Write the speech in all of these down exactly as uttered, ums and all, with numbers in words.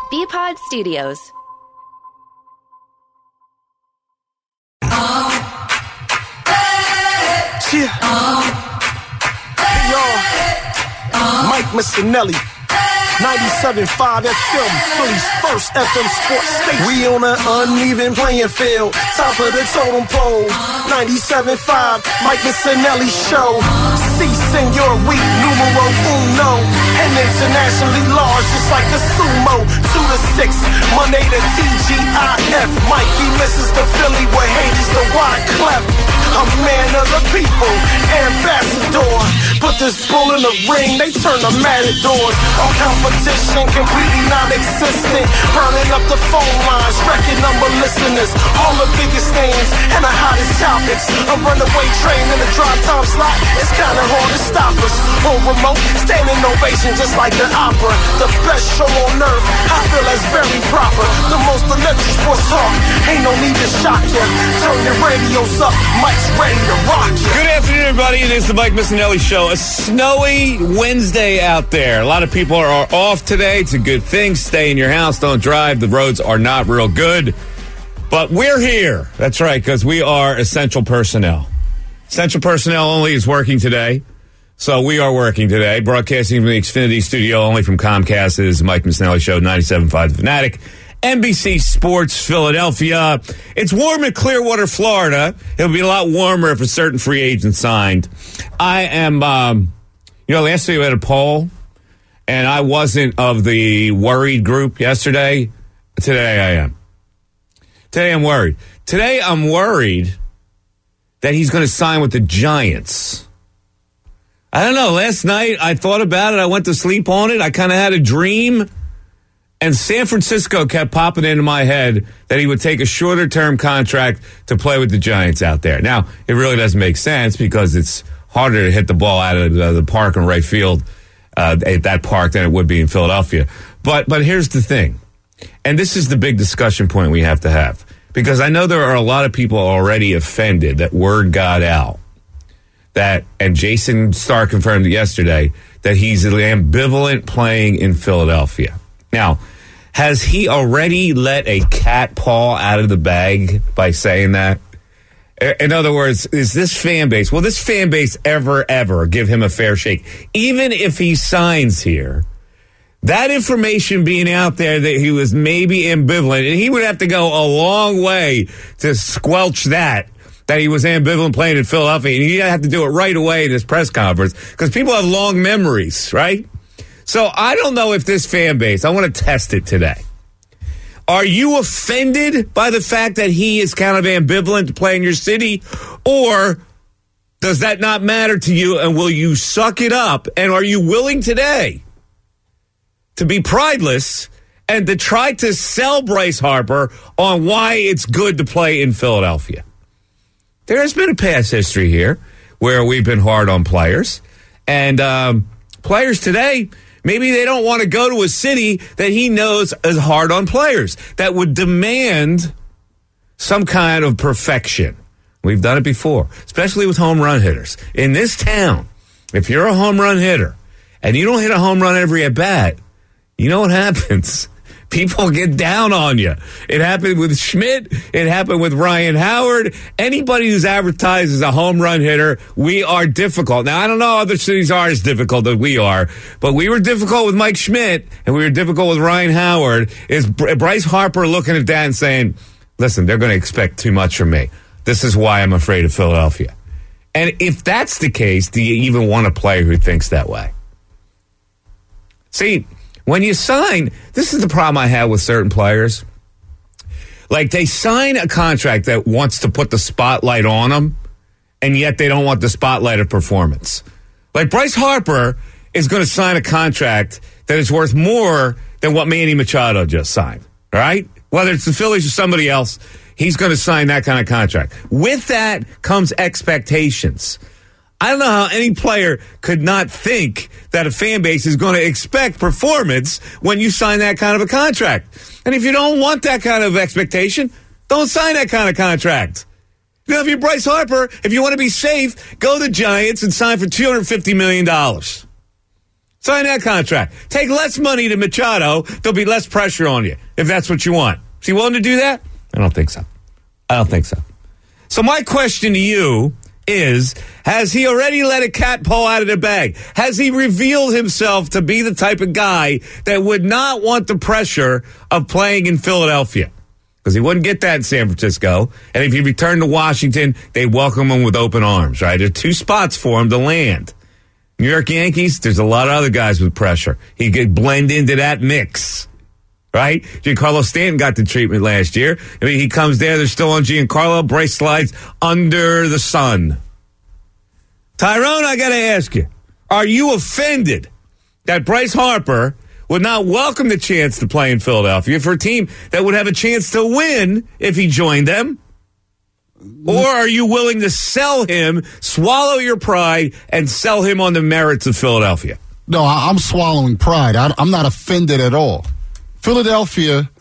B-Pod Studios. Yeah. Hey, y'all. Mike Missinelli. ninety-seven point five F M, Philly's first F M sports station. We on an uneven playing field, top of the totem pole. ninety-seven point five, Mike Missinelli Show. Si, senor, we numero uno. And internationally large, just like the sumo. Two to six, Monday to T G I F. Mikey misses the Philly with Hades the Wyclef. A man of the people, ambassador. Put this bull in the ring, they turn the matadors. All competition completely non-existent. Burning up the phone lines, record number listeners. All the biggest names and the hottest topics. A runaway train in the drive time slot. It's kinda hard to stop us. On remote, standing ovation just like the opera. The best show on earth, I feel that's very proper. The most electric sports talk, ain't no need to shock ya. Turn your radios up, Mike's ready to rock ya. Good afternoon, everybody. It is the Mike Missinelli Show. A snowy Wednesday out there. A lot of people are off today. It's a good thing. Stay in your house. Don't drive. The roads are not real good. But we're here. That's right, because we are essential personnel. Essential personnel only is working today. So we are working today. Broadcasting from the Xfinity studio only from Comcast. It is the Mike Missinelli Show, ninety-seven point five The Fanatic. N B C Sports Philadelphia. It's warm in Clearwater, Florida. It'll be a lot warmer if a certain free agent signed. I am, um, you know, last week we had a poll, and I wasn't of the worried group yesterday. Today I am. Today I'm worried. Today I'm worried that he's going to sign with the Giants. I don't know. Last night I thought about it. I went to sleep on it. I kind of had a dream. And San Francisco kept popping into my head that he would take a shorter-term contract to play with the Giants out there. Now, it really doesn't make sense because it's harder to hit the ball out of the, the park in right field uh, at that park than it would be in Philadelphia. But but here's the thing, and this is the big discussion point we have to have, because I know there are a lot of people already offended that word got out, that, and Jason Starr confirmed it yesterday, that he's ambivalent playing in Philadelphia. Now, has he already let a cat paw out of the bag by saying that? In other words, is this fan base, will this fan base ever, ever give him a fair shake? Even if he signs here, that information being out there that he was maybe ambivalent, and he would have to go a long way to squelch that, that he was ambivalent playing in Philadelphia, and he'd have to do it right away in his press conference, because people have long memories, right? So I don't know if this fan base, I want to test it today. Are you offended by the fact that he is kind of ambivalent to play in your city? Or does that not matter to you, and will you suck it up? And are you willing today to be prideless and to try to sell Bryce Harper on why it's good to play in Philadelphia? There has been a past history here where we've been hard on players. And um, players today, maybe they don't want to go to a city that he knows is hard on players, that would demand some kind of perfection. We've done it before, especially with home run hitters. In this town, if you're a home run hitter and you don't hit a home run every at bat, you know what happens? People get down on you. It happened with Schmidt. It happened with Ryan Howard. Anybody who's advertised as a home run hitter, we are difficult. Now, I don't know other cities are as difficult as we are, but we were difficult with Mike Schmidt, and we were difficult with Ryan Howard. Is Bryce Harper looking at that and saying, listen, they're going to expect too much from me. This is why I'm afraid of Philadelphia. And if that's the case, do you even want a player who thinks that way? See, when you sign, this is the problem I have with certain players. Like, they sign a contract that wants to put the spotlight on them, and yet they don't want the spotlight of performance. Like, Bryce Harper is going to sign a contract that is worth more than what Manny Machado just signed, right? Whether it's the Phillies or somebody else, he's going to sign that kind of contract. With that comes expectations. I don't know how any player could not think that a fan base is going to expect performance when you sign that kind of a contract. And if you don't want that kind of expectation, don't sign that kind of contract. You know, if you're Bryce Harper, if you want to be safe, go to the Giants and sign for two hundred fifty million dollars. It's Sign that contract. Take less money to Machado. There'll be less pressure on you if that's what you want. Is he willing to do that? I don't think so. I don't think so. So my question to you is, has he already let a cat pull out of the bag? Has he revealed himself to be the type of guy that would not want the pressure of playing in Philadelphia? Because he wouldn't get that in San Francisco. And if he returned to Washington, they'd welcome him with open arms, right? There's two spots for him to land. New York Yankees, there's a lot of other guys with pressure. He could blend into that mix, right? Giancarlo Stanton got the treatment last year. I mean, he comes there, they're still on Giancarlo. Bryce slides under the sun. Tyrone, I got to ask you, are you offended that Bryce Harper would not welcome the chance to play in Philadelphia for a team that would have a chance to win if he joined them? Or are you willing to sell him, swallow your pride, and sell him on the merits of Philadelphia? No, I'm swallowing pride. I'm not offended at all. Philadelphia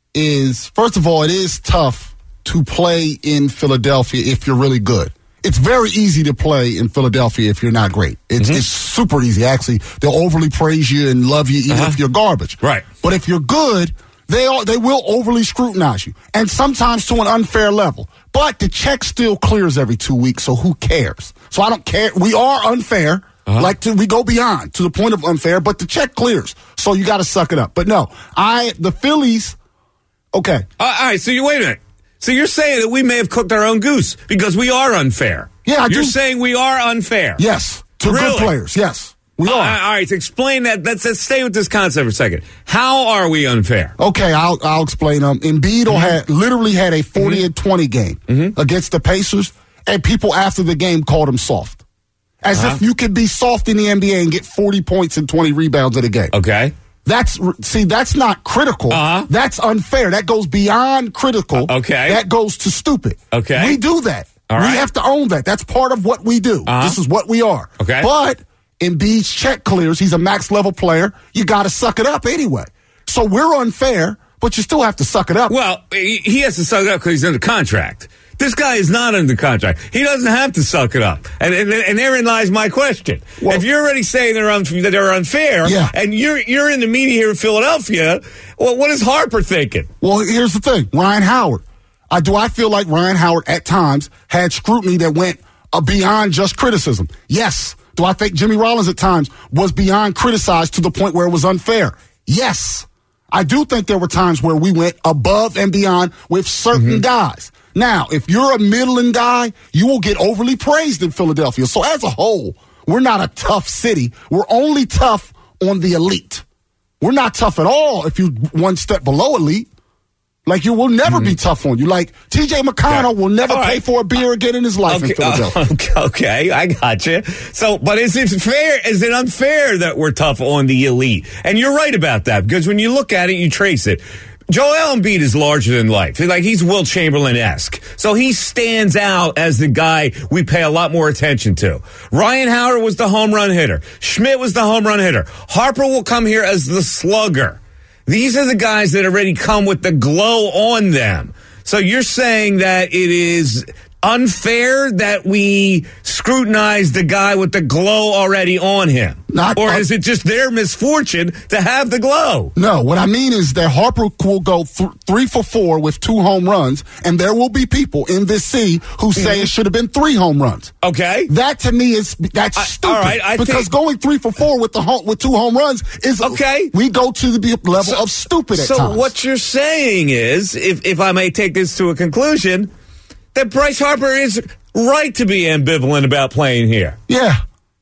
is, first of all, it is tough to play in Philadelphia if you're really good. It's very easy to play in Philadelphia if you're not great. It's, mm-hmm. it's super easy, actually. They'll overly praise you and love you even uh-huh. if you're garbage. Right. But if you're good, they are, they will overly scrutinize you, and sometimes to an unfair level. But the check still clears every two weeks, so who cares? So I don't care. We are unfair. Uh-huh. Like to, we go beyond to the point of unfair, but the check clears, so you got to suck it up. But no, I the Phillies. Okay. Uh, all right. So you wait a minute. So you're saying that we may have cooked our own goose because we are unfair. Yeah, I You're do. saying we are unfair. Yes, to really? good players. Yes, we uh, are. All right. Explain that. Let's, let's stay with this concept for a second. How are we unfair? Okay, I'll I'll explain. Um, Embiid mm-hmm. had literally had a forty and twenty game mm-hmm. against the Pacers, and people after the game called him soft. As uh-huh. if you could be soft in the N B A and get forty points and twenty rebounds in a game. Okay. That's see, that's not critical. Uh-huh. That's unfair. That goes beyond critical. Uh, okay. That goes to stupid. Okay. We do that. All we right. have to own that. That's part of what we do. Uh-huh. This is what we are. Okay. But Embiid's check clears. He's a max level player. You got to suck it up anyway. So we're unfair, but you still have to suck it up. Well, he has to suck it up because he's under contract. This guy is not under contract. He doesn't have to suck it up. And and, and therein lies my question. Well, if you're already saying they're un, that they're unfair, yeah. and you're you're in the media here in Philadelphia, well, what is Harper thinking? Well, here's the thing. Ryan Howard. Uh, do I feel like Ryan Howard at times had scrutiny that went uh, beyond just criticism? Yes. Do I think Jimmy Rollins at times was beyond criticized to the point where it was unfair? Yes. I do think there were times where we went above and beyond with certain mm-hmm. guys. Now, if you're a middling guy, you will get overly praised in Philadelphia. So as a whole, we're not a tough city. We're only tough on the elite. We're not tough at all if you're one step below elite. Like, you will never mm-hmm. be tough on you. Like, T J McConnell okay. will never all pay right. for a beer again in his life okay. in Philadelphia. Uh, okay, I got you. So, but is it fair? Is it unfair that we're tough on the elite? And you're right about that, because when you look at it, you trace it. Joel Embiid is larger than life. Like, he's Will Chamberlain-esque. So he stands out as the guy we pay a lot more attention to. Ryan Howard was the home run hitter. Schmidt was the home run hitter. Harper will come here as the slugger. These are the guys that already come with the glow on them. So you're saying that it is unfair that we scrutinize the guy with the glow already on him? Not, or uh, is it just their misfortune to have the glow? No, what I mean is that Harper will go th- three for four with two home runs, and there will be people in this city who say mm-hmm. it should have been three home runs. Okay. That to me is that's I, stupid. All right, I because think, going three for four with the home, with two home runs is okay. We go to the level so, of stupid at so times. So what you're saying is, if if I may take this to a conclusion, that Bryce Harper is right to be ambivalent about playing here. Yeah.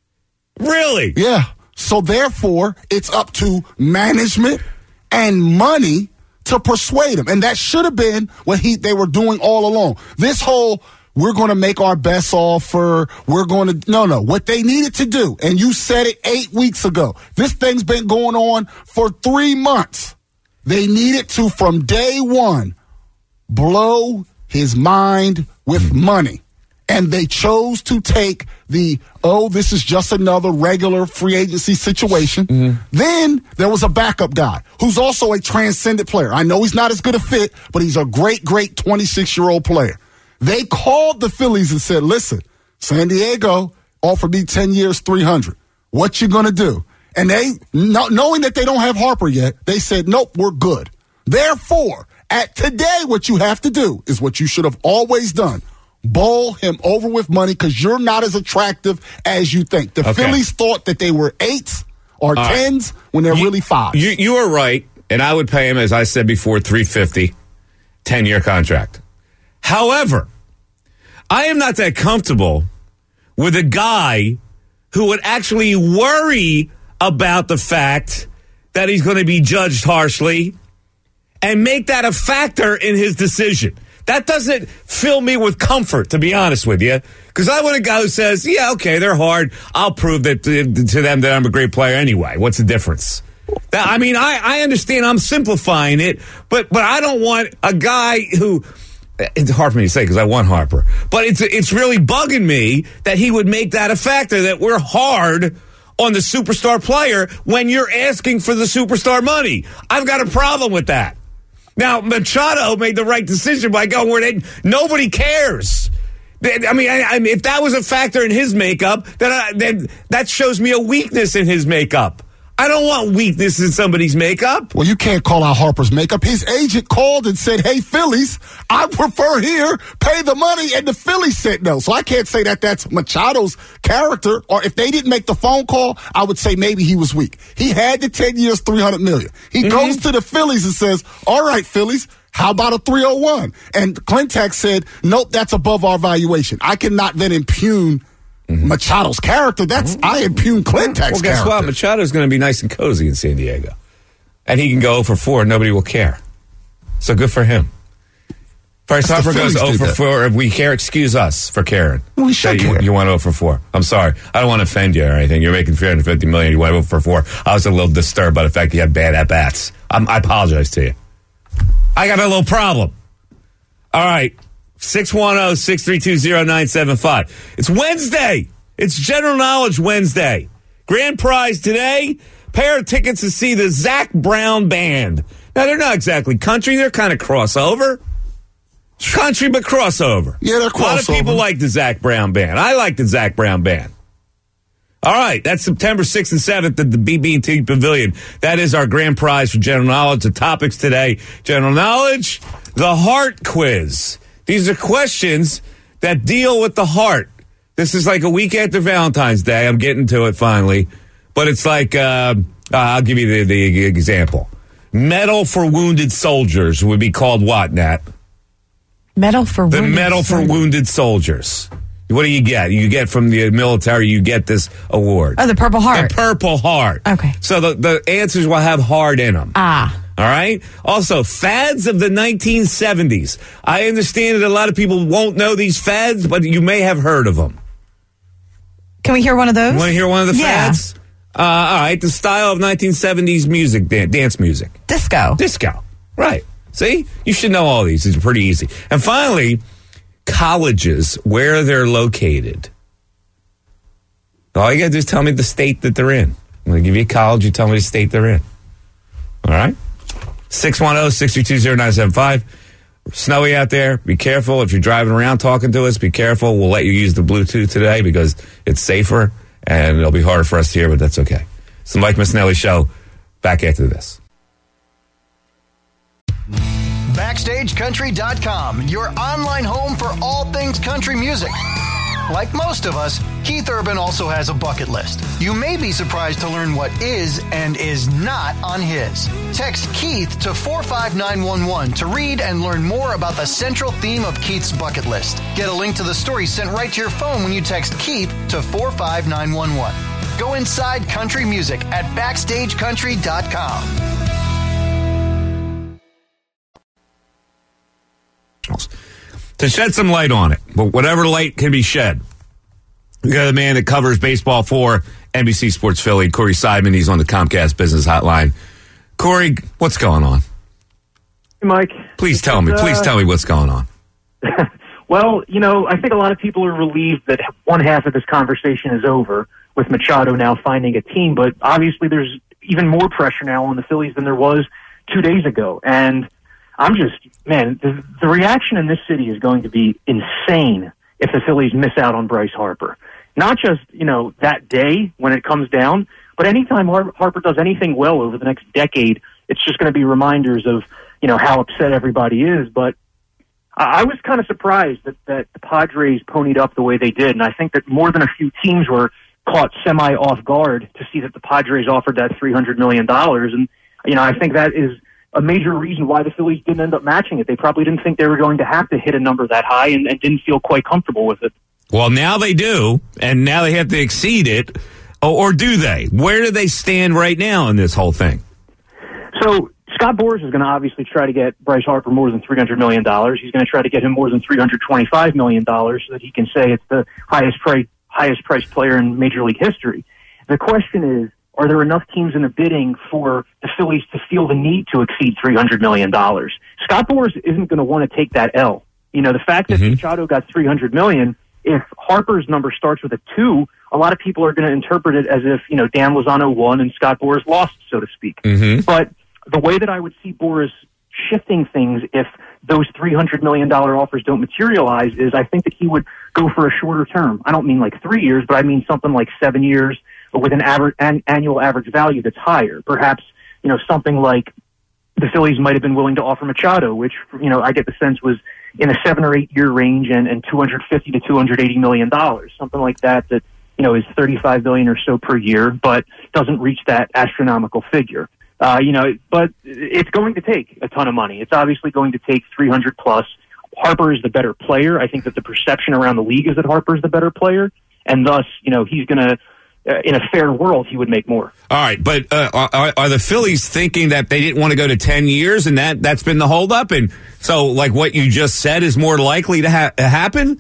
Really? Yeah. So therefore, it's up to management and money to persuade him. And that should have been what he they were doing all along. This whole, we're going to make our best offer, we're going to, no, no. What they needed to do, and you said it eight weeks ago, this thing's been going on for three months. They needed to, from day one, blow his mind with money. And they chose to take the, oh, this is just another regular free agency situation. Mm-hmm. Then there was a backup guy who's also a transcendent player. I know he's not as good a fit, but he's a great, great twenty-six-year-old player. They called the Phillies and said, listen, San Diego offered me ten years, three hundred. What you going to do? And they, no, knowing that they don't have Harper yet, they said, nope, we're good. Therefore, at today, what you have to do is what you should have always done. Bowl him over with money because you're not as attractive as you think. The Okay. Phillies thought that they were eights or All tens right. when they're you, really fives. You, you are right, and I would pay him, as I said before, three hundred fifty dollars, ten-year contract. However, I am not that comfortable with a guy who would actually worry about the fact that he's going to be judged harshly and make that a factor in his decision. That doesn't fill me with comfort, to be honest with you, because I want a guy who says, yeah, okay, they're hard. I'll prove that to, to them that I'm a great player anyway. What's the difference? That, I mean, I, I understand I'm simplifying it, but but I don't want a guy who... It's hard for me to say because I want Harper, but it's it's really bugging me that he would make that a factor, that we're hard on the superstar player when you're asking for the superstar money. I've got a problem with that. Now, Machado made the right decision by going where they, nobody cares. I mean, I, I mean, if that was a factor in his makeup, then, I, then that shows me a weakness in his makeup. I don't want weakness in somebody's makeup. Well, you can't call out Harper's makeup. His agent called and said, hey, Phillies, I prefer here, pay the money, and the Phillies said no. So I can't say that that's Machado's character, or if they didn't make the phone call, I would say maybe he was weak. He had the ten years, three hundred million dollars. He mm-hmm. goes to the Phillies and says, all right, Phillies, how about a three oh one? And Clintac said, nope, that's above our valuation. I cannot then impugn Mm-hmm. Machado's character. That's I impugn Clintac's well, guess character. what? Machado's going to be nice and cozy in San Diego, and he can go oh for four, and nobody will care. So good for him. Bryce Harper goes oh for four. If we care, excuse us for caring. We should you, care. You want oh for four. I'm sorry. I don't want to offend you or anything. You're making three hundred fifty million dollars. You want oh for four. I was a little disturbed by the fact you had bad at-bats. I'm, I apologize to you. I got a little problem. All right. six one zero, six three two, zero nine seven five. It's Wednesday. It's General Knowledge Wednesday. Grand prize today, pair of tickets to see the Zac Brown Band. Now, they're not exactly country. They're kind of crossover. Country, but crossover. Yeah, they're crossover. A lot of people like the Zac Brown Band. I like the Zac Brown Band. All right, that's September sixth and seventh at the B B and T Pavilion. That is our grand prize for General Knowledge. The topics today, General Knowledge, the Heart Quiz. These are questions that deal with the heart. This is like a week after Valentine's Day. I'm getting to it finally. But it's like, uh, uh, I'll give you the, the example. Medal for Wounded Soldiers would be called what, Nat? Medal for the Wounded The Medal soldiers. for Wounded Soldiers. What do you get? You get from the military, you get this award. Oh, the Purple Heart. The Purple Heart. Okay. So the, the answers will have heart in them. Ah. All right. Also, fads of the nineteen seventies. I understand that a lot of people won't know these fads, but you may have heard of them. Can we hear one of those? You want to hear one of the yeah. fads? Uh, all right. The style of nineteen seventies music, dan- dance music. Disco. Disco. Right. See? You should know all these. These are pretty easy. And finally, colleges, where they're located. All you got to do is tell me the state that they're in. I'm going to give you a college. You tell me the state they're in. All right? six one zero, six three two, zero nine seven five. Snowy out there. Be careful. If you're driving around talking to us, be careful. We'll let you use the Bluetooth today because it's safer and it'll be harder for us to hear, but that's okay. It's the Mike Missinelli Show. Back after this. Backstage Country dot com, your online home for all things country music. Like most of us, Keith Urban also has a bucket list. You may be surprised to learn what is and is not on his. Text Keith to four five nine one one to read and learn more about the central theme of Keith's bucket list. Get a link to the story sent right to your phone when you text Keith to four five nine one one. Go inside country music at Backstage Country dot com. To shed some light on it, but whatever light can be shed. We got a man that covers baseball for N B C Sports Philly, Corey Seidman. He's on the Comcast Business Hotline. Corey, what's going on? Hey, Mike. Please tell me. Uh, Please tell me what's going on. Well, you know, I think a lot of people are relieved that one half of this conversation is over with Machado now finding a team, but obviously there's even more pressure now on the Phillies than there was two days ago. And I'm just, man, the, the reaction in this city is going to be insane if the Phillies miss out on Bryce Harper. Not just, you know, that day when it comes down, But anytime Har- Harper does anything well over the next decade, it's just going to be reminders of, you know, how upset everybody is. But I, I was kind of surprised that, that the Padres ponied up the way they did. And I think that more than a few teams were caught semi off guard to see that the Padres offered that three hundred million dollars. And, you know, I think that is a major reason why the Phillies didn't end up matching it. They probably didn't think they were going to have to hit a number that high and, and didn't feel quite comfortable with it. Well, now they do, and now they have to exceed it. Or, or do they? Where do they stand right now in this whole thing? So Scott Boras is going to obviously try to get Bryce Harper more than three hundred million dollars. He's going to try to get him more than three hundred twenty-five million dollars so that he can say it's the highest price, highest priced player in Major League history. The question is, are there enough teams in the bidding for the Phillies to feel the need to exceed three hundred million dollars? Scott Boras isn't going to want to take that L. You know, the fact that mm-hmm. Machado got three hundred million dollars, if Harper's number starts with a two, a lot of people are going to interpret it as if, you know, Dan Lozano won and Scott Boras lost, so to speak. Mm-hmm. But the way that I would see Boras shifting things if those three hundred million dollars offers don't materialize is I think that he would go for a shorter term. I don't mean like three years, but I mean something like seven years with an average an annual average value that's higher. Perhaps, you know, something like the Phillies might have been willing to offer Machado, which, you know, I get the sense was in a seven or eight year range and, and two hundred fifty to two hundred eighty million dollars, something like that, that, you know, is thirty-five billion dollars or so per year, but doesn't reach that astronomical figure. Uh, you know, but it's going to take a ton of money. It's obviously going to take three hundred plus. Harper is the better player. I think that the perception around the league is that Harper is the better player, and thus, you know, he's going to, uh, in a fair world, he would make more. All right, but uh, are, are the Phillies thinking that they didn't want to go to ten years, and that, that's been the holdup? And so, like what you just said is more likely to ha- happen?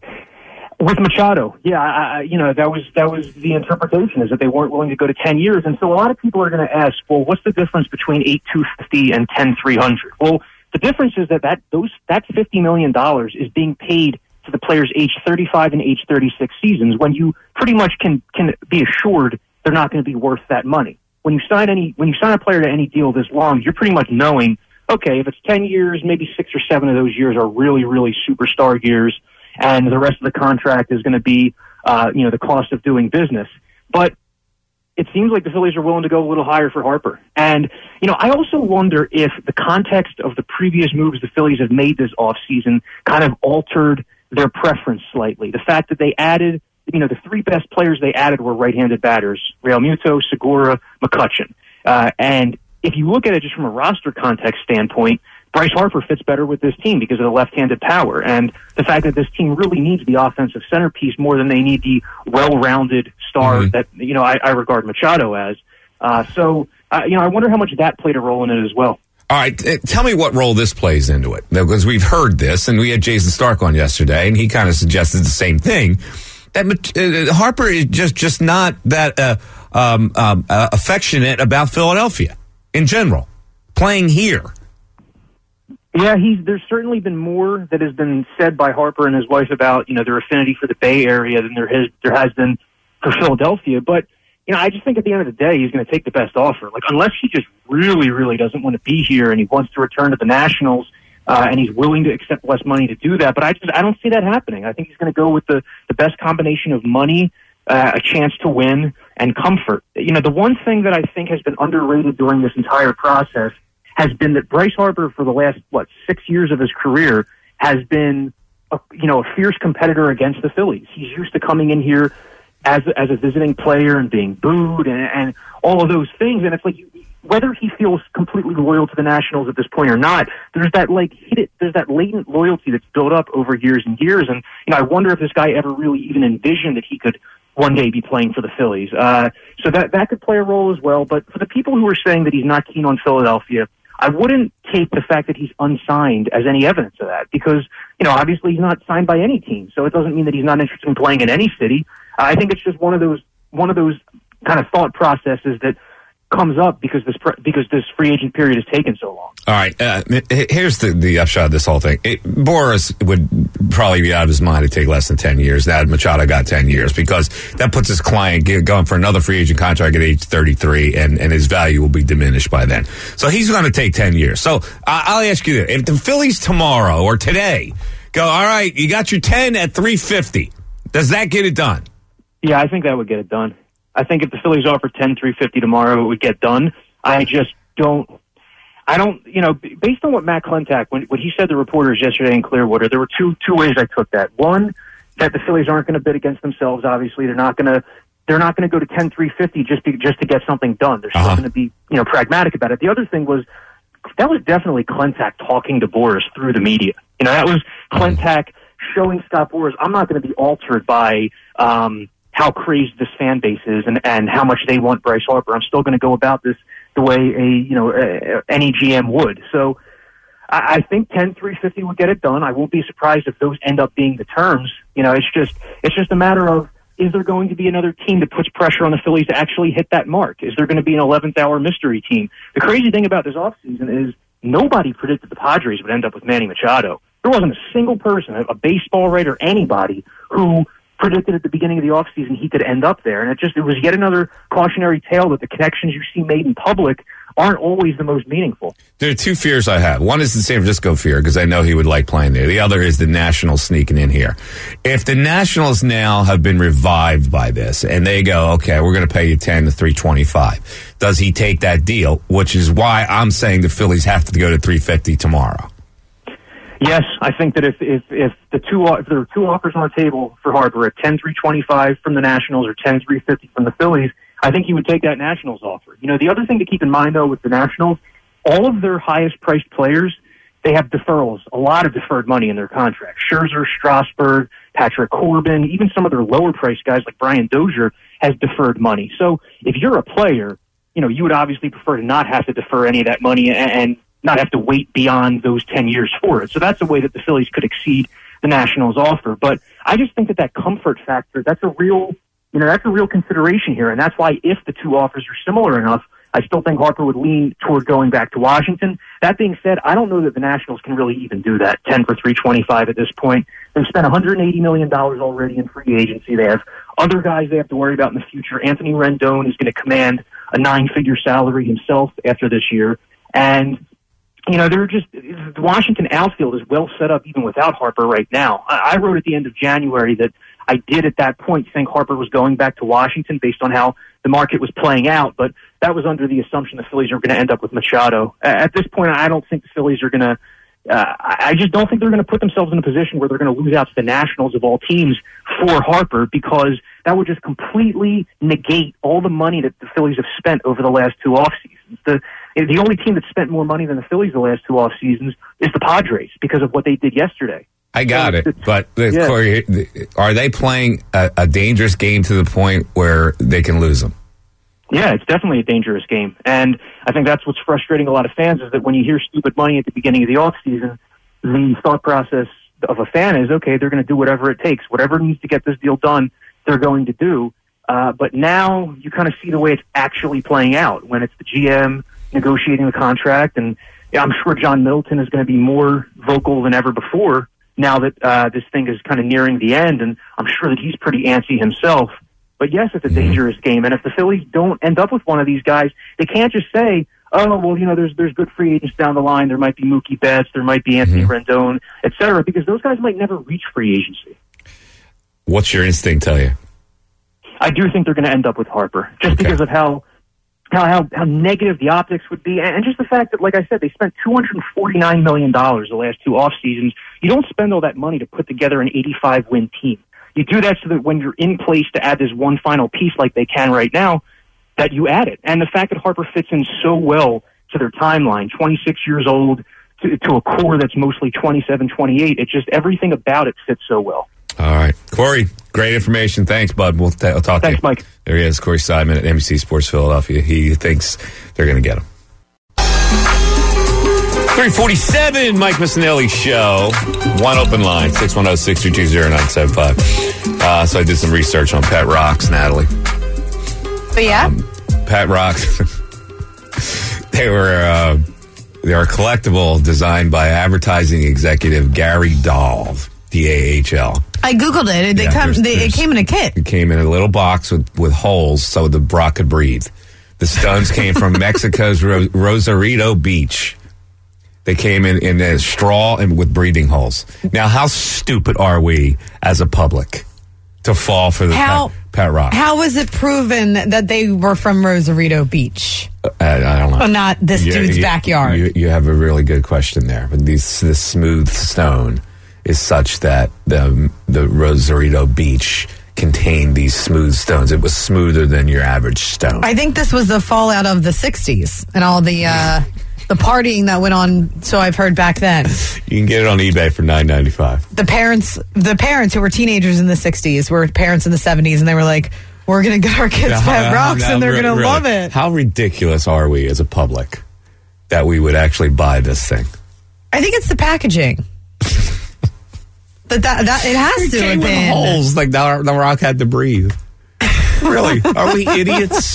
With Machado, yeah, I, you know, that was that was the interpretation, is that they weren't willing to go to ten years. And so a lot of people are going to ask, well, what's the difference between eight two fifty and ten three hundred? Well, the difference is that that, those, that fifty million dollars is being paid to the players age thirty-five and age thirty-six seasons, when you pretty much can can be assured they're not going to be worth that money. When you sign any when you sign a player to any deal this long, you're pretty much knowing, okay, if it's ten years, maybe six or seven of those years are really, really superstar years, and the rest of the contract is going to be, uh, you know, the cost of doing business. But it seems like the Phillies are willing to go a little higher for Harper. And, you know, I also wonder if the context of the previous moves the Phillies have made this offseason kind of altered their preference slightly. The fact that they added, you know, the three best players they added were right-handed batters, Realmuto, Segura, McCutchen. Uh, and if you look at it just from a roster context standpoint, Bryce Harper fits better with this team because of the left-handed power, and the fact that this team really needs the offensive centerpiece more than they need the well-rounded star mm-hmm. that, you know, I, I regard Machado as. Uh, so, uh, you know, I wonder how much that played a role in it as well. All right, uh, tell me what role this plays into it, because we've heard this, and we had Jason Stark on yesterday, and he kind of suggested the same thing, that uh, Harper is just, just not that uh, um, um, uh, affectionate about Philadelphia in general, playing here. Yeah, he's, there's certainly been more that has been said by Harper and his wife about, you know, their affinity for the Bay Area than there has, there has been for Philadelphia. But, you know, I just think at the end of the day, he's going to take the best offer. Like, unless he just really, really doesn't want to be here and he wants to return to the Nationals, uh, and he's willing to accept less money to do that. But I just, I don't see that happening. I think he's going to go with the, the best combination of money, uh, a chance to win, and comfort. You know, the one thing that I think has been underrated during this entire process has been that Bryce Harper, for the last, what, six years of his career, has been, a, you know, a fierce competitor against the Phillies. He's used to coming in here as as a visiting player and being booed and, and all of those things. And it's like, whether he feels completely loyal to the Nationals at this point or not, there's that like hit it, there's that latent loyalty that's built up over years and years. And, you know, I wonder if this guy ever really even envisioned that he could one day be playing for the Phillies. Uh, so that that could play a role as well. But for the people who are saying that he's not keen on Philadelphia, I wouldn't take the fact that he's unsigned as any evidence of that, because, you know, obviously he's not signed by any team, so it doesn't mean that he's not interested in playing in any city. Uh, I think it's just one of those one of those kind of thought processes that comes up because this pre- because this free agent period has taken so long. All right, uh, here's the, the upshot of this whole thing. It, Boras would probably be out of his mind to take less than ten years. That Machado got ten years, because that puts his client going for another free agent contract at age thirty-three, and, and his value will be diminished by then. So he's going to take ten years. So uh, I'll ask you this. If the Phillies tomorrow or today go, all right, you got your ten at three fifty, does that get it done? Yeah, I think that would get it done. I think if the Phillies offered ten three fifty tomorrow, it would get done. I just don't. I don't. You know, based on what Matt Klentak, when what he said to reporters yesterday in Clearwater, there were two two ways I took that. One, that the Phillies aren't going to bid against themselves. Obviously, they're not going to. They're not going to go to ten three fifty just to, just to get something done. They're still uh-huh. going to be, you know, pragmatic about it. The other thing was that was definitely Klentak talking to Boras through the media. You know, that was Klentak showing Scott Boras, I'm not going to be altered by um, how crazy this fan base is and, and how much they want Bryce Harper. I'm still going to go about this the way a you know a, any G M would. So I, I think ten three fifty would get it done. I won't be surprised if those end up being the terms. You know, it's just it's just a matter of, is there going to be another team that puts pressure on the Phillies to actually hit that mark? Is there going to be an eleventh hour mystery team? The crazy thing about this offseason is nobody predicted the Padres would end up with Manny Machado. There wasn't a single person, a baseball writer, anybody, who predicted at the beginning of the offseason he could end up there. And it just it was yet another cautionary tale that the connections you see made in public aren't always the most meaningful. There are two fears I have. One is the San Francisco fear, because I know he would like playing there. The other is the Nationals sneaking in here. If the Nationals now have been revived by this, and they go, okay, we're going to pay you ten to three twenty-five, does he take that deal? Which is why I'm saying the Phillies have to go to three fifty tomorrow. Yes, I think that if if if the two if there are two offers on the table for Harper at ten three twenty-five from the Nationals or ten three fifty from the Phillies, I think he would take that Nationals offer. You know, the other thing to keep in mind, though, with the Nationals, all of their highest-priced players, they have deferrals, a lot of deferred money in their contracts. Scherzer, Strasburg, Patrick Corbin, even some of their lower-priced guys like Brian Dozier has deferred money. So if you're a player, you know, you would obviously prefer to not have to defer any of that money and, and not have to wait beyond those ten years for it. So that's a way that the Phillies could exceed the Nationals offer. But I just think that that comfort factor, that's a real... You know, that's a real consideration here, and that's why if the two offers are similar enough, I still think Harper would lean toward going back to Washington. That being said, I don't know that the Nationals can really even do that, ten for three twenty-five at this point. They've spent one hundred eighty million dollars already in free agency. They have other guys they have to worry about in the future. Anthony Rendon is going to command a nine-figure salary himself after this year, and you know, they're just the Washington outfield is well set up even without Harper right now. I, I wrote at the end of January that I did at that point think Harper was going back to Washington based on how the market was playing out, but that was under the assumption the Phillies are going to end up with Machado. At this point, I don't think the Phillies are going to uh, I just don't think they're going to put themselves in a position where they're going to lose out to the Nationals of all teams for Harper, because that would just completely negate all the money that the Phillies have spent over the last two off seasons. The the only team that spent more money than the Phillies the last two off seasons is the Padres because of what they did yesterday. I got it, but yeah. Corey, are they playing a, a dangerous game to the point where they can lose them? Yeah, it's definitely a dangerous game, and I think that's what's frustrating a lot of fans is that when you hear stupid money at the beginning of the offseason, the thought process of a fan is, okay, they're going to do whatever it takes. Whatever needs to get this deal done, they're going to do. Uh, but now you kind of see the way it's actually playing out when it's the G M negotiating the contract, and yeah, I'm sure John Middleton is going to be more vocal than ever before now that uh, this thing is kind of nearing the end, and I'm sure that he's pretty antsy himself. But yes, it's a dangerous game, and if the Phillies don't end up with one of these guys, they can't just say, oh, well, you know, there's there's good free agents down the line. There might be Mookie Betts, there might be Anthony mm-hmm. Rendon, et cetera, because those guys might never reach free agency. What's your instinct tell you? I do think they're going to end up with Harper, just okay. because of how, how how how negative the optics would be, and just the fact that, like I said, they spent two hundred forty-nine million dollars the last two off seasons. You don't spend all that money to put together an eighty-five win team. You do that so that when you're in place to add this one final piece like they can right now, that you add it. And the fact that Harper fits in so well to their timeline, twenty-six years old, to, to a core that's mostly twenty-seven, twenty-eight, it just, everything about it fits so well. All right. Corey, great information. Thanks, bud. We'll, t- we'll talk Thanks, to you. Mike. There he is, Corey Seidman at N B C Sports Philadelphia. He thinks they're going to get him. three forty-seven, Mike Missanelli Show. One open line, six one zero, six two two, zero nine seven five. Uh, so I did some research on Pet Rocks, Natalie. Oh, yeah? Um, Pet Rocks. they were uh, they are a collectible designed by advertising executive Gary Dahl, D A H L. I Googled it. They Yeah, come, there's- they, it there's- came in a kit. It came in a little box with, with holes so the bra could breathe. The stones came from Mexico's Ro- Rosarito Beach. They came in, in a straw and with breathing holes. Now, how stupid are we as a public? to fall for the How- Pat, Pat Rock. How was it proven that they were from Rosarito Beach? I, I don't know. Well, not this You- dude's you- backyard. You, you have a really good question there. But these, this smooth stone is such that the the Rosarito Beach contained these smooth stones. It was smoother than your average stone. I think this was the fallout of the sixties and all the uh, the partying that went on. So I've heard back then. You can get it on eBay for nine ninety five. The parents, the parents who were teenagers in the sixties were parents in the seventies, and they were like, "We're going to get our kids Pet Rocks, and they're going to love it." How ridiculous are we as a public that we would actually buy this thing? I think it's the packaging. That, that, that it has It to came have with been. holes like the, the rock had to breathe. Really? Are we idiots?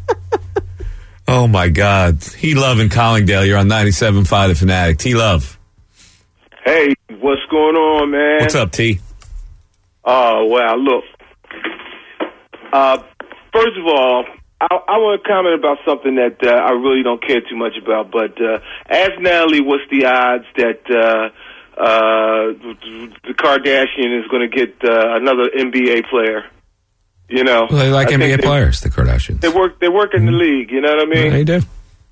Oh, my God. T-Love in Collingdale. You're on ninety-seven point five The Fanatic. T-Love. Hey, what's going on, man? What's up, T? Oh, well, look. Uh, first of all, I, I want to comment about something that uh, I really don't care too much about, but uh, ask Natalie what's the odds that uh, uh, the Kardashian is going to get uh, another N B A player. You know, Well, they like I N B A think they- players, the Kardashians. They work. They work in the league. You know what I mean? They do.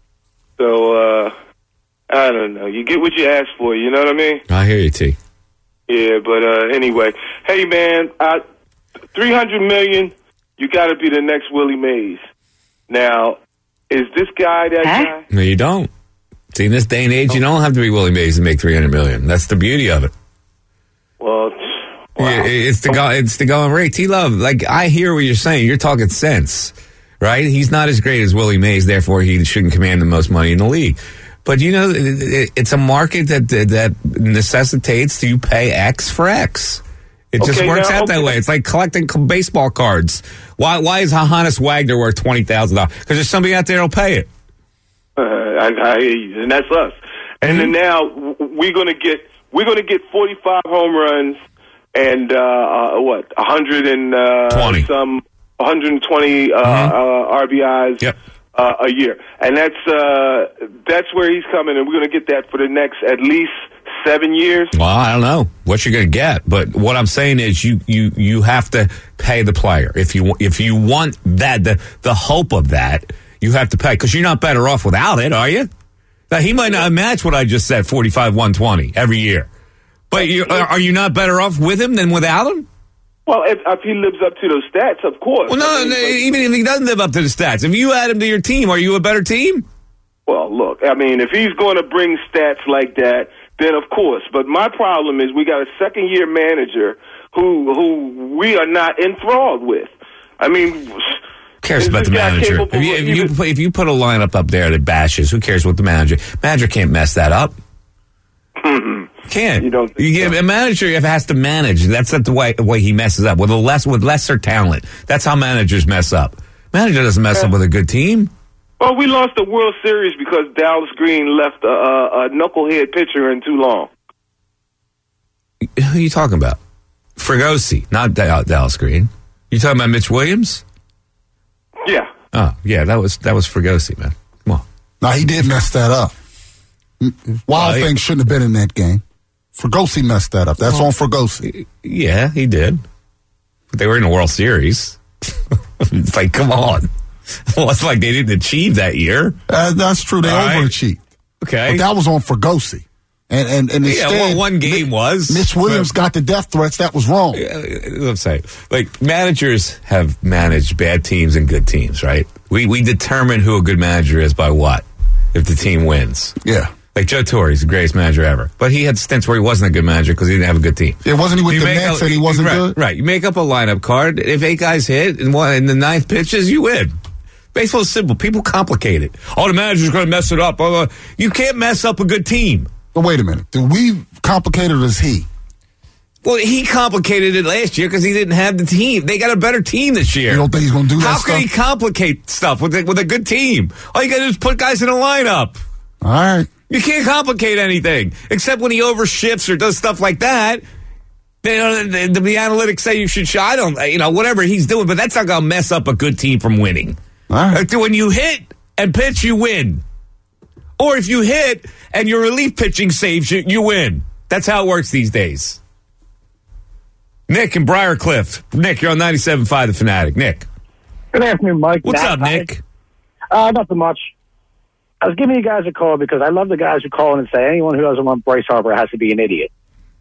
So uh, I don't know. You get what you ask for. You know what I mean? I hear you, T. Yeah, but uh, anyway, hey man, uh, three hundred million. You got to be the next Willie Mays. Now, is this guy that Huh? guy? No, you don't. See, in this day and age, you don't have to be Willie Mays to make three hundred million dollars. That's the beauty of it. Well, wow. Yeah, it's the go, it's the going rate. T-Love, like, I hear what you're saying. You're talking sense, right? He's not as great as Willie Mays, therefore he shouldn't command the most money in the league. But, you know, it, it, it's a market that that necessitates you pay X for X. It just Okay, works now, out that okay. way. It's like collecting c- baseball cards. Why Why is Hannes Wagner worth twenty thousand dollars? Because there's somebody out there that'll pay it. Uh, I, I hear you, and that's us. And then now w- we're gonna get we're gonna get forty-five home runs and uh, uh, what one hundred and uh, twenty. some one hundred twenty uh, Mhm. uh, R B Is. Yep. Uh, a year, and that's uh, that's where he's coming, and we're going to get that for the next at least seven years. Well, I don't know what you're going to get, but what I'm saying is you you you have to pay the player if you if you want that the the hope of that you have to pay because you're not better off without it, are you? Now he might not match what I just said, forty-five, one twenty every year, but you are are you not better off with him than without him? Well, if, if he lives up to those stats, of course. Well, no, I mean, no, but- even if he doesn't live up to the stats, if you add him to your team, are you a better team? Well, look, I mean, if he's going to bring stats like that, then of course. But my problem is we got a second-year manager who who we are not enthralled with. I mean, Who cares is about this the guy manager? capable If you, of if, you, even- put- if you put a lineup up there that bashes, who cares what the manager? Manager can't mess that up. Can't. You don't think You give so? a manager if has to manage. That's not the way way he messes up with a less with lesser talent. That's how managers mess up. Manager doesn't mess up with a good team. Well, we lost the World Series because Dallas Green left a, a, a knucklehead pitcher in too long. Who are you talking about? Fregosi, not Da- Dallas Green. You talking about Mitch Williams? Yeah. Oh, yeah, that was that was Fregosi, man. Come on. Now, he did mess that up. Wild Well, he- Thing shouldn't have been in that game. Fregosi messed that up. That's on Fregosi. Yeah, he did. But they were in the World Series. It's like, come on. Well, it's like they didn't achieve that year. Uh, that's true. They All right. overachieved. Okay. But that was on Fregosi. And, and, and Yeah, instead, well, one game was. Mitch Williams got the death threats. That was wrong. I'm saying, like, managers have managed bad teams and good teams, right? We we determine who a good manager is by what? If the team wins. Yeah. Like Joe Torre, he's the greatest manager ever. But he had stints where he wasn't a good manager because he didn't have a good team. It wasn't he with You the make Nets a- and he wasn't right, good? Right. You make up a lineup card. If eight guys hit and one in the ninth pitches, you win. Baseball is simple. People complicate it. Oh, the manager's going to mess it up. Oh, uh, you can't mess up a good team. But wait a minute. Did we complicate it as he? Well, he complicated it last year because he didn't have the team. They got a better team this year. You don't think he's going to do that How stuff? can he complicate stuff with a, with a good team? All you got to do is put guys in a lineup. All right. You can't complicate anything except when he overshifts or does stuff like that. You know, the, the, the analytics say you should. I don't, you know, whatever he's doing, but that's not going to mess up a good team from winning. All right. When you hit and pitch, you win. Or if you hit and your relief pitching saves you, you win. That's how it works these days. Nick in Briarcliff. Nick, you're on ninety-seven point five The Fanatic. Nick. Good afternoon, Mike. What's Matt, up, Nick? Uh, nothing much. I was giving you guys a call because I love the guys who call in and say anyone who doesn't want Bryce Harper has to be an idiot.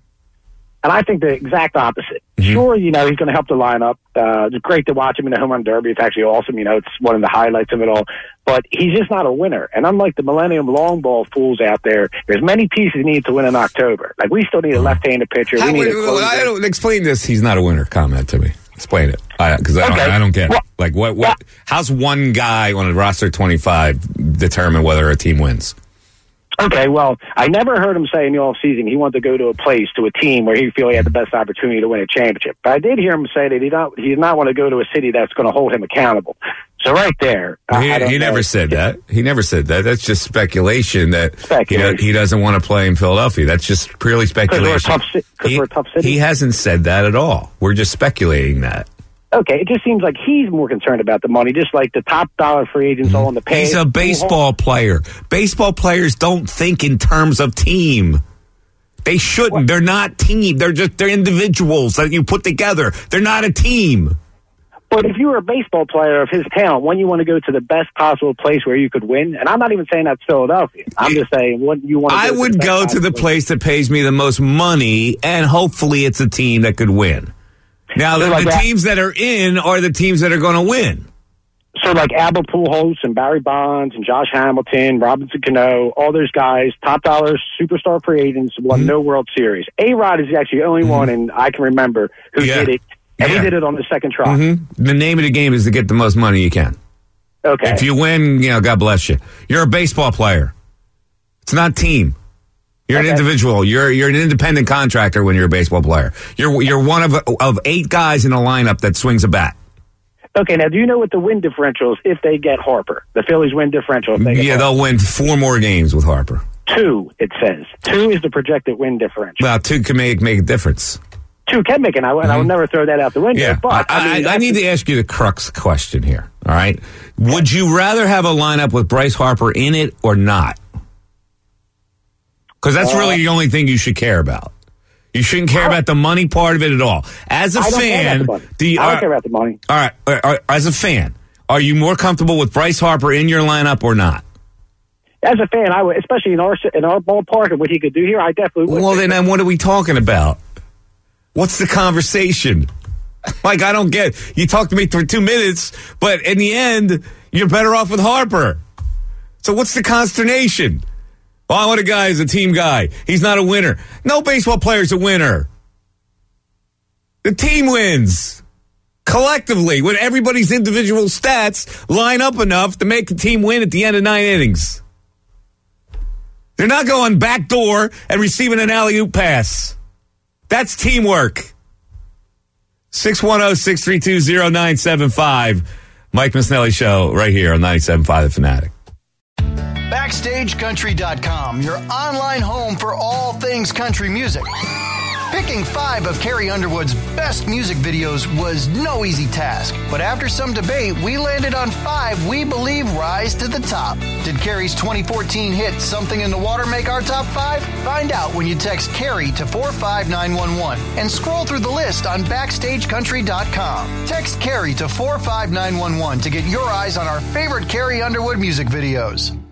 And I think the exact opposite. Mm-hmm. Sure, you know, he's going to help the lineup. Uh, it's great to watch him in the home run derby. It's actually awesome. You know, it's one of the highlights of it all. But he's just not a winner. And unlike the Millennium Long Ball fools out there, there's many pieces needed to win in October. Like, we still need a left-handed pitcher. How, we need wait, a closer. I don't explain this. He's not a winner. Comment to me. Explain it, because I, I, don't, okay. I don't get it. Well, like, what? What? well, how's one guy on a roster of twenty-five determine whether a team wins? Okay, well, I never heard him say in the offseason he wanted to go to a place, to a team where he feel he had the best opportunity to win a championship. But I did hear him say that he don't he did not want to go to a city that's going to hold him accountable. So right there, he, I, I he never know. said that. He never said that. That's just speculation that Speculation. He, he doesn't want to play in Philadelphia. That's just purely speculation. Because we're a tough, ci- he, we're a tough city. He hasn't said that at all. We're just speculating that. Okay, it just seems like he's more concerned about the money, just like the top dollar free agents all on the pay. He's a baseball player. Baseball players don't think in terms of team. They shouldn't. What? They're not team. They're just they're individuals that you put together. They're not a team. But if you were a baseball player of his talent, wouldn't you want to go to the best possible place where you could win? And I'm not even saying that's Philadelphia. I'm just saying, wouldn't you want to go I to would the go to the place that pays me the most money, and hopefully it's a team that could win. Now, the, like the that. teams that are in are the teams that are going to win. So, like Albert Pujols and Barry Bonds and Josh Hamilton, Robinson Cano, all those guys, top dollar superstar free agents, won mm-hmm. no World Series. A-Rod is actually the only mm-hmm. one, and I can remember, who yeah. did it. And yeah. he did it on the second try. Mm-hmm. The name of the game is to get the most money you can. Okay. If you win, you know, God bless you. You're a baseball player. It's not team. You're okay. an individual. You're you're an independent contractor when you're a baseball player. You're you're one of of eight guys in a lineup that swings a bat. Okay, now do you know what the win differential is if they get Harper? The Phillies win differential if they get Yeah, Harper. They'll win four more games with Harper. Two, it says. Two is the projected win differential. Well, two can make make a difference. Two can make it. I, mm-hmm. I would never throw that out the window. Yeah, but I, I, mean, I, I need to ask you the crux question here. All right, would you rather have a lineup with Bryce Harper in it or not? Because that's uh, really the only thing you should care about. You shouldn't care about the money part of it at all. As a I don't fan, care about the money. do you, I don't are, care about the money. All right, are, are, as a fan, are you more comfortable with Bryce Harper in your lineup or not? As a fan, I would, especially in our in our ballpark and what he could do here, I definitely would. Well, then, then what are we talking about? What's the conversation? Like, I don't get. You talked to me for two minutes, but in the end, you're better off with Harper. So what's the consternation? Well, I want a guy who's a team guy. He's not a winner. No baseball player's a winner. The team wins. Collectively, when everybody's individual stats line up enough to make the team win at the end of nine innings. They're not going backdoor and receiving an alley-oop pass. That's teamwork. six one zero, six three two, zero nine seven five. Mike Missanelli Show right here on ninety-seven point five The Fanatic. Backstage Country dot com, your online home for all things country music. Picking five of Carrie Underwood's best music videos was no easy task, but after some debate, we landed on five we believe rise to the top. Did Carrie's twenty fourteen hit Something in the Water make our top five? Find out when you text Carrie to four five nine one one and scroll through the list on Backstage Country dot com. Text Carrie to four five nine one one to get your eyes on our favorite Carrie Underwood music videos.